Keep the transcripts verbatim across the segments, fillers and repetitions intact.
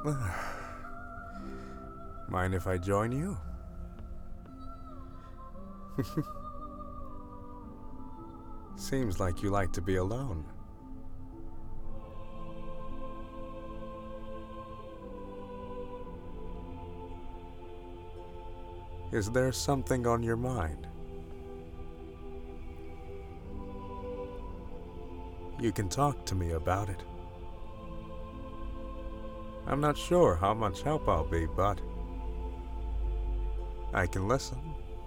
Mind if I join you? Seems like you like to be alone. Is there something on your mind? You can talk to me about it. I'm not sure how much help I'll be, but I can listen.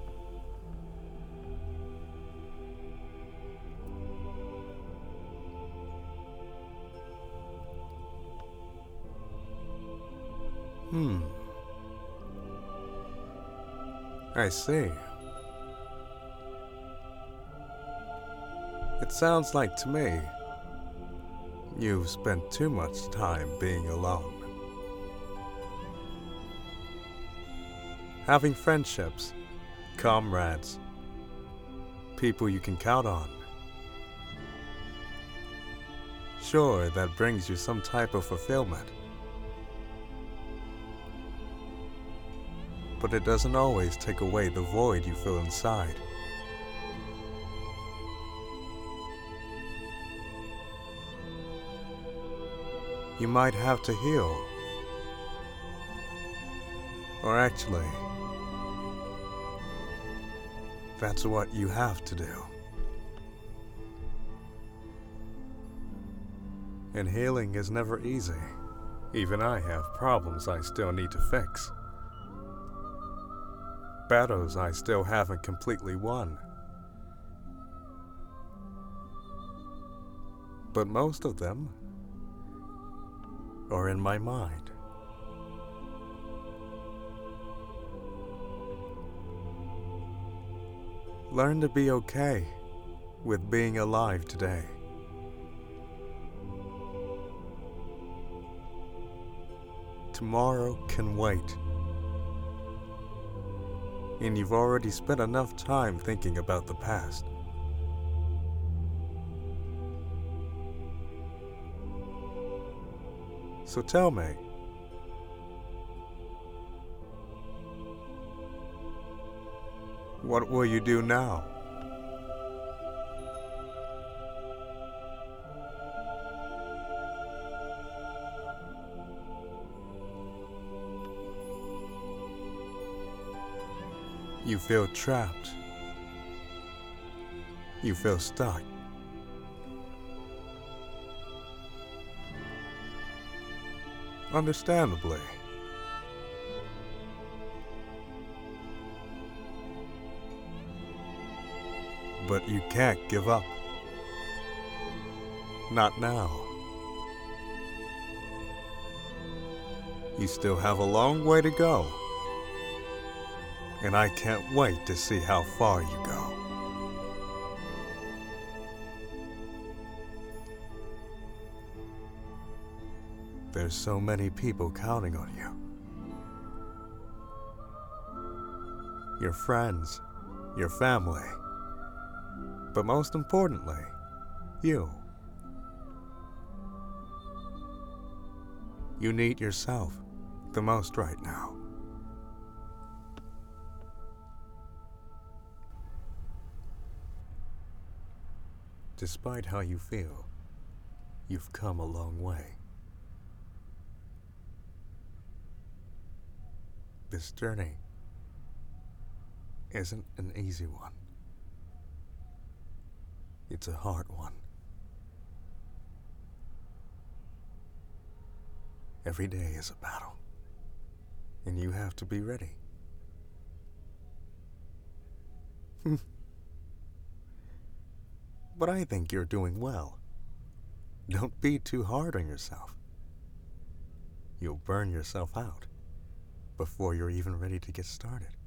Hmm. I see. It sounds like to me you've spent too much time being alone. Having friendships, comrades, people you can count on. Sure, that brings you some type of fulfillment. But it doesn't always take away the void you feel inside. You might have to heal. Or actually, that's what you have to do. And healing is never easy. Even I have problems I still need to fix. Battles I still haven't completely won. But most of them are in my mind. Learn to be okay with being alive today. Tomorrow can wait. And you've already spent enough time thinking about the past. So tell me, what will you do now? You feel trapped. You feel stuck. Understandably. But you can't give up. Not now. You still have a long way to go. And I can't wait to see how far you go. There's so many people counting on you. Your friends, your family, but most importantly, you. You need yourself the most right now. Despite how you feel, you've come a long way. This journey isn't an easy one. It's a hard one. Every day is a battle, and you have to be ready. But I think you're doing well. Don't be too hard on yourself. You'll burn yourself out before you're even ready to get started.